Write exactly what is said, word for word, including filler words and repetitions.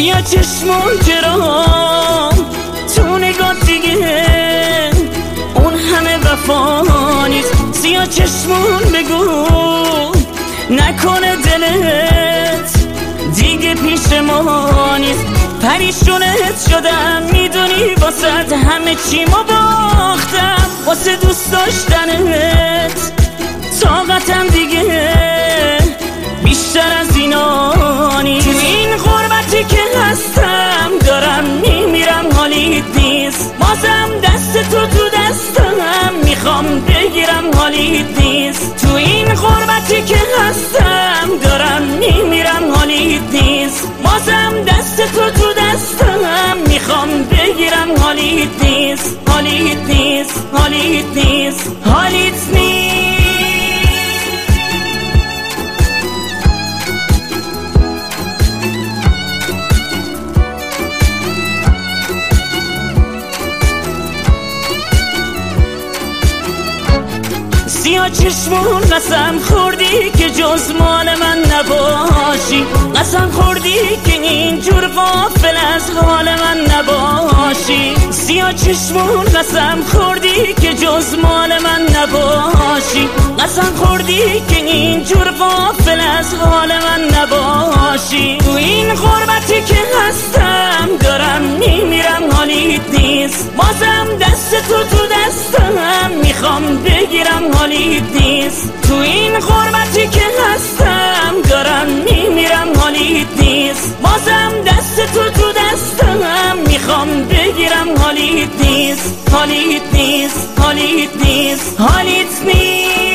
سیاه چشمون گرام تو نگاه دیگه اون همه وفا نیست. سیاه چشمون بگو نکنه دلت دیگه پیش ما نیست. پریشونت شدم میدونی واسه همه چی ما باختم، واسه دوست داشتنت طاقتم دیگه بیشتر از اینا نیست. تو این غربتی که هستم دارم میمیرم حالیت نیست، بازم دست تو تو دستم میخوام بگیرم حالیت نیست. تو این غربتی که هستم دارم میمیرم حالیت نیست، بازم دست تو تو دستم میخوام بگیرم حالیت نیست. حالیت نیست حالیت نیست حالیت نیست. سیاه چشمون قسم خوردی که جز مال من نباشی، قسم خوردی که اینجور غافل از حال من نباشی. سیاه چشمون قسم خوردی که جز مال من نباشی، قسم خوردی که اینجور غافل از حال من نباشی. تو این غربتی که هستم دارم میمیرم حالیت نیست، بازم دست تو تو دستم میخوام بگیرم حالیت نیست. تو این غربتی که هستم دارم میمیرم حالیت نیست، بازم دست تو تو دستم میخوام بگیرم حالیت نیست. حالیت نیست حالیت نیست حالیت نیست.